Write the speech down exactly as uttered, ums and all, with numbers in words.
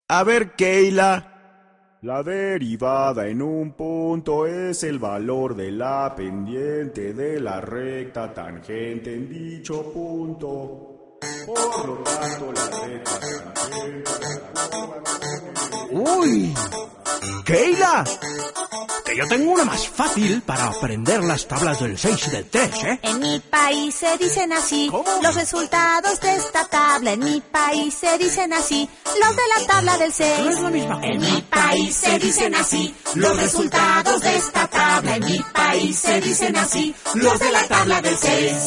A ver, Keila. La derivada en un punto es el valor de la pendiente de la recta tangente en dicho punto. Por lo tanto, la recta tangente... ¡Uy! ¡Keila! Que yo tengo una más fácil para aprender las tablas del seis y del tres, ¿eh? En mi país se dicen así. ¿Cómo? Los resultados de esta tabla. En mi país se dicen así. Los de la tabla del seis. No es la misma cosa. En mi país se dicen así. Los resultados de esta tabla. En mi país se dicen así. Los de la tabla del seis.